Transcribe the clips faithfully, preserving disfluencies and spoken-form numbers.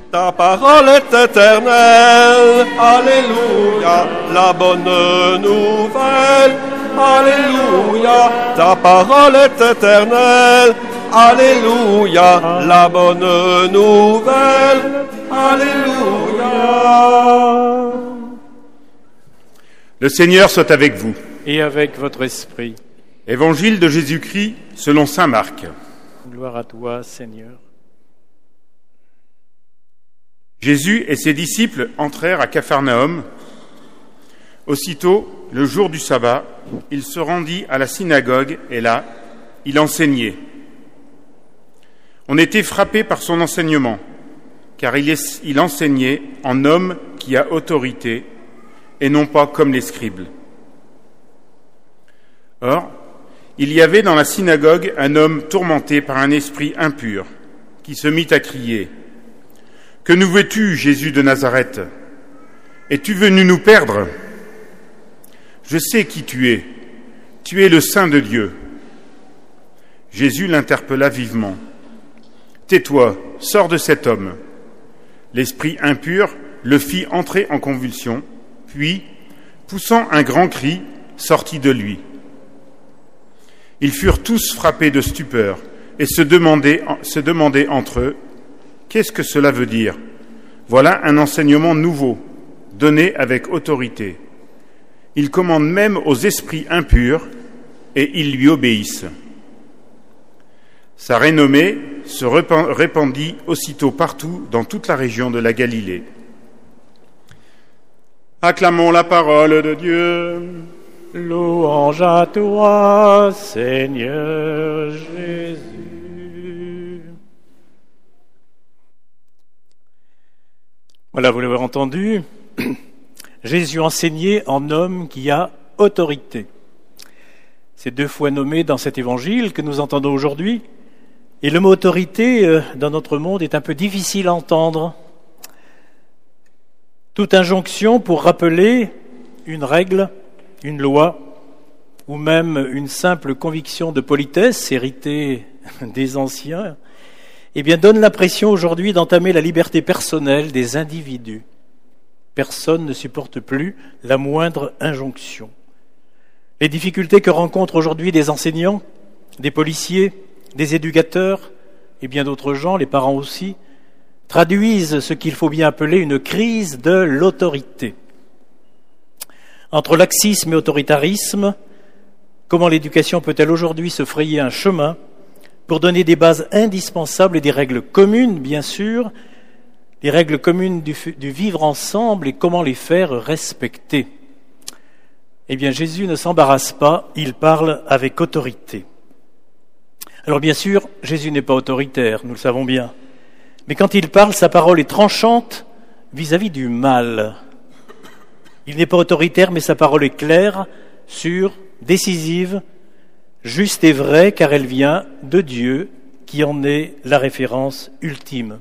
ta parole est éternelle. Alléluia, la bonne nouvelle. Alléluia, ta parole est éternelle. Alléluia, la bonne nouvelle. Alléluia. Le Seigneur soit avec vous. Et avec votre esprit. Évangile de Jésus-Christ selon saint Marc. Gloire à toi, Seigneur. Jésus et ses disciples entrèrent à Capharnaüm. Aussitôt, le jour du sabbat, il se rendit à la synagogue et là, il enseignait. On était frappé par son enseignement, car il, est, il enseignait en homme qui a autorité et non pas comme les scribes. Or, il y avait dans la synagogue un homme tourmenté par un esprit impur qui se mit à crier « Que nous veux-tu, Jésus de Nazareth? Es-tu venu nous perdre? Je sais qui tu es. Tu es le Saint de Dieu. » Jésus l'interpella vivement. « Tais-toi, sors de cet homme. » L'esprit impur le fit entrer en convulsion, puis, poussant un grand cri, sortit de lui. Ils furent tous frappés de stupeur et se demandaient, se demandaient entre eux « Qu'est-ce que cela veut dire? Voilà un enseignement nouveau, donné avec autorité. Il commande même aux esprits impurs et ils lui obéissent. » Sa renommée se répandit aussitôt partout dans toute la région de la Galilée. Acclamons la parole de Dieu. Louange à toi, Seigneur Jésus. Voilà, vous l'avez entendu, Jésus enseignait en homme qui a autorité. C'est deux fois nommé dans cet évangile que nous entendons aujourd'hui. Et le mot autorité, dans notre monde, est un peu difficile à entendre. Toute injonction pour rappeler une règle, une loi, ou même une simple conviction de politesse héritée des anciens, eh bien, donne l'impression aujourd'hui d'entamer la liberté personnelle des individus. Personne ne supporte plus la moindre injonction. Les difficultés que rencontrent aujourd'hui des enseignants, des policiers, des éducateurs et bien d'autres gens, les parents aussi, traduisent ce qu'il faut bien appeler une crise de l'autorité. Entre laxisme et autoritarisme, comment l'éducation peut-elle aujourd'hui se frayer un chemin pour donner des bases indispensables et des règles communes, bien sûr, des règles communes du, du vivre ensemble et comment les faire respecter? Eh bien, Jésus ne s'embarrasse pas, il parle avec autorité. Alors bien sûr, Jésus n'est pas autoritaire, nous le savons bien. Mais quand il parle, sa parole est tranchante vis-à-vis du mal. Il n'est pas autoritaire, mais sa parole est claire, sûre, décisive, juste et vraie, car elle vient de Dieu, qui en est la référence ultime.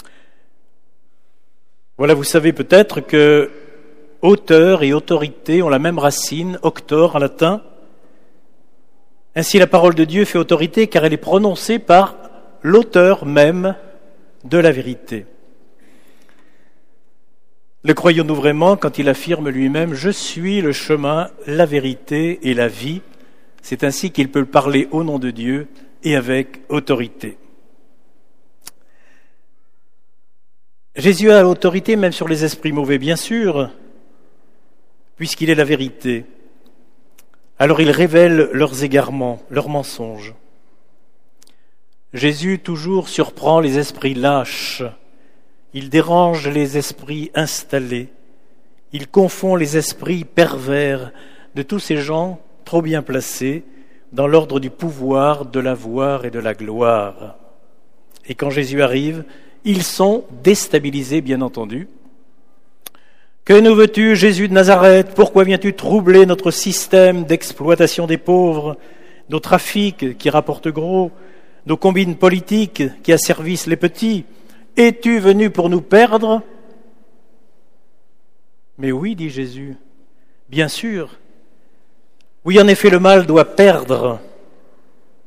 Voilà, vous savez peut-être que auteur et autorité ont la même racine, auctor en latin. Ainsi, la parole de Dieu fait autorité, car elle est prononcée par l'auteur même de la vérité. Le croyons-nous vraiment quand il affirme lui-même « Je suis le chemin, la vérité et la vie ». C'est ainsi qu'il peut parler au nom de Dieu et avec autorité. Jésus a l'autorité même sur les esprits mauvais, bien sûr, puisqu'il est la vérité. Alors il révèle leurs égarements, leurs mensonges. Jésus toujours surprend les esprits lâches. Il dérange les esprits installés. Il confond les esprits pervers de tous ces gens trop bien placés dans l'ordre du pouvoir, de la gloire et de la gloire. Et quand Jésus arrive, ils sont déstabilisés, bien entendu. « Que nous veux-tu, Jésus de Nazareth? Pourquoi viens-tu troubler notre système d'exploitation des pauvres, nos trafics qui rapportent gros, nos combines politiques qui asservissent les petits? Es-tu venu pour nous perdre ?» Mais oui, dit Jésus, bien sûr. Oui, en effet, le mal doit perdre,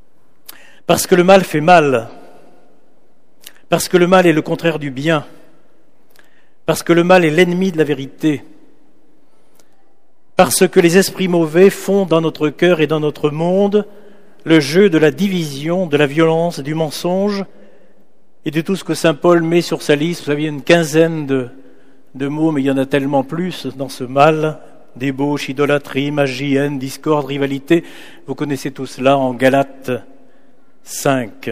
parce que le mal fait mal, parce que le mal est le contraire du bien, parce que le mal est l'ennemi de la vérité, parce que les esprits mauvais font dans notre cœur et dans notre monde le jeu de la division, de la violence, du mensonge et de tout ce que saint Paul met sur sa liste. Vous savez, une quinzaine de, de mots, mais il y en a tellement plus dans ce mal: débauche, idolâtrie, magie, haine, discorde, rivalité. Vous connaissez tout cela en Galates cinq.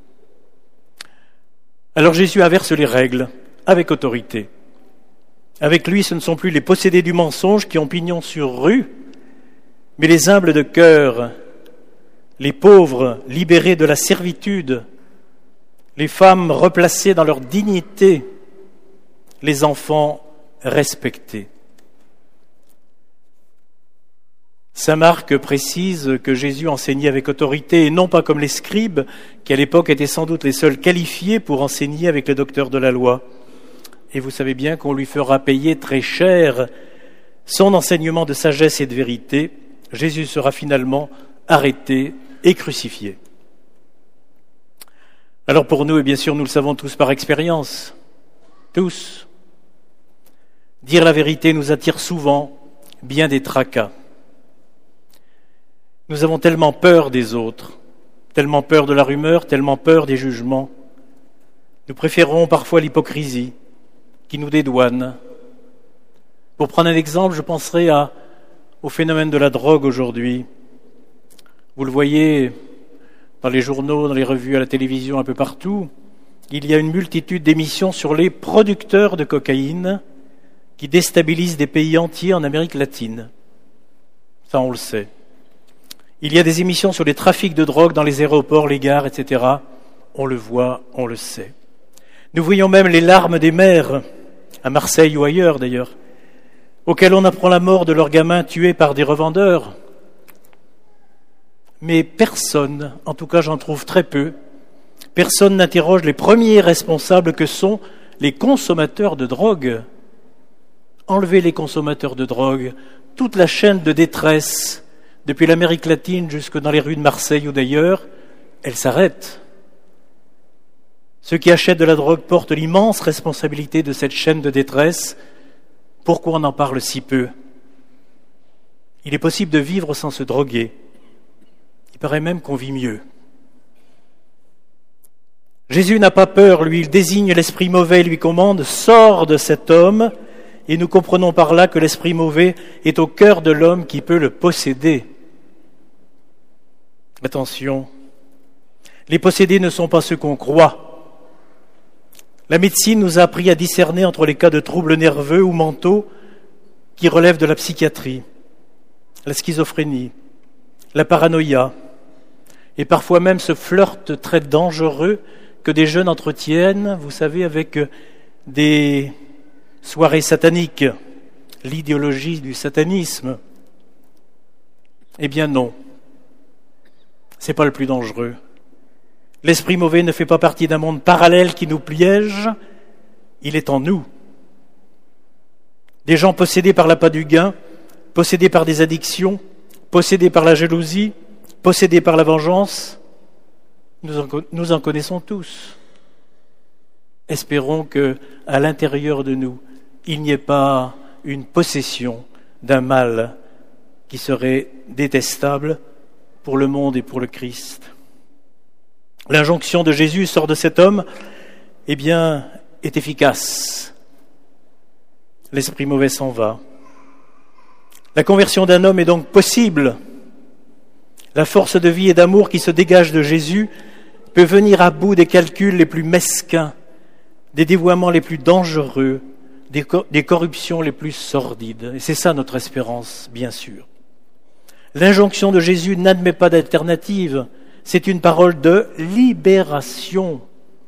Alors Jésus inverse les règles avec autorité. Avec lui, ce ne sont plus les possédés du mensonge qui ont pignon sur rue, mais les humbles de cœur, les pauvres libérés de la servitude, les femmes replacées dans leur dignité, les enfants respectés. Saint Marc précise que Jésus enseignait avec autorité et non pas comme les scribes, qui à l'époque étaient sans doute les seuls qualifiés pour enseigner avec les docteurs de la loi. Et vous savez bien qu'on lui fera payer très cher son enseignement de sagesse et de vérité. Jésus sera finalement arrêté et crucifié. Alors pour nous, et bien sûr nous le savons tous par expérience, tous, dire la vérité nous attire souvent bien des tracas. Nous avons tellement peur des autres, tellement peur de la rumeur, tellement peur des jugements. Nous préférons parfois l'hypocrisie qui nous dédouane. Pour prendre un exemple, je penserai à, au phénomène de la drogue aujourd'hui. Vous le voyez dans les journaux, dans les revues, à la télévision, un peu partout. Il y a une multitude d'émissions sur les producteurs de cocaïne qui déstabilisent des pays entiers en Amérique latine. Ça, on le sait. Il y a des émissions sur les trafics de drogue dans les aéroports, les gares, et cetera. On le voit, on le sait. Nous voyons même les larmes des mères, à Marseille ou ailleurs d'ailleurs, auxquelles on apprend la mort de leurs gamins tués par des revendeurs. Mais personne, en tout cas j'en trouve très peu, personne n'interroge les premiers responsables que sont les consommateurs de drogue. Enlevez les consommateurs de drogue, toute la chaîne de détresse, depuis l'Amérique latine jusque dans les rues de Marseille ou d'ailleurs, elle s'arrête. Ceux qui achètent de la drogue portent l'immense responsabilité de cette chaîne de détresse. Pourquoi on en parle si peu ? Il est possible de vivre sans se droguer. Il paraît même qu'on vit mieux. Jésus n'a pas peur, lui, il désigne l'esprit mauvais, lui commande « Sors de cet homme » et nous comprenons par là que l'esprit mauvais est au cœur de l'homme qui peut le posséder. Attention, les possédés ne sont pas ceux qu'on croit. La médecine nous a appris à discerner entre les cas de troubles nerveux ou mentaux qui relèvent de la psychiatrie, la schizophrénie, la paranoïa, et parfois même ce flirt très dangereux que des jeunes entretiennent, vous savez, avec des soirées sataniques, l'idéologie du satanisme. Eh bien non, c'est pas le plus dangereux. L'esprit mauvais ne fait pas partie d'un monde parallèle qui nous piège, il est en nous. Des gens possédés par l'appât du gain, possédés par des addictions, possédés par la jalousie, possédés par la vengeance, nous en, nous en connaissons tous. Espérons que, à l'intérieur de nous, il n'y ait pas une possession d'un mal qui serait détestable pour le monde et pour le Christ. L'injonction de Jésus, sort de cet homme, eh bien, est efficace. L'esprit mauvais s'en va. La conversion d'un homme est donc possible. La force de vie et d'amour qui se dégage de Jésus peut venir à bout des calculs les plus mesquins, des dévoiements les plus dangereux, des, cor- des corruptions les plus sordides. Et c'est ça notre espérance, bien sûr. L'injonction de Jésus n'admet pas d'alternative. C'est une parole de libération.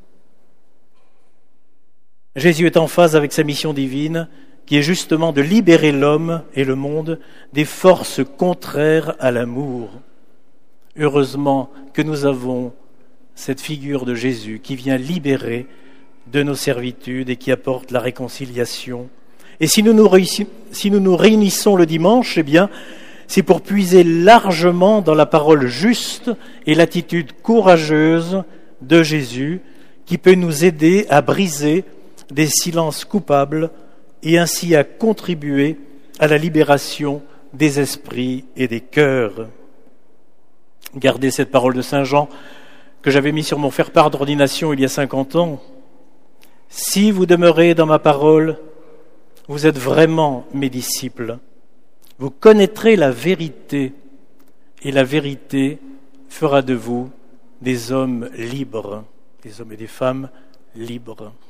Jésus est en phase avec sa mission divine, qui est justement de libérer l'homme et le monde des forces contraires à l'amour. Heureusement que nous avons cette figure de Jésus qui vient libérer de nos servitudes et qui apporte la réconciliation. Et si nous nous, réussissons, si nous nous réunissons le dimanche, eh bien, c'est pour puiser largement dans la parole juste et l'attitude courageuse de Jésus qui peut nous aider à briser des silences coupables et ainsi à contribuer à la libération des esprits et des cœurs. Gardez cette parole de Saint Jean que j'avais mis sur mon faire-part d'ordination il y a cinquante ans. Si vous demeurez dans ma parole, vous êtes vraiment mes disciples. Vous connaîtrez la vérité et la vérité fera de vous des hommes libres, des hommes et des femmes libres.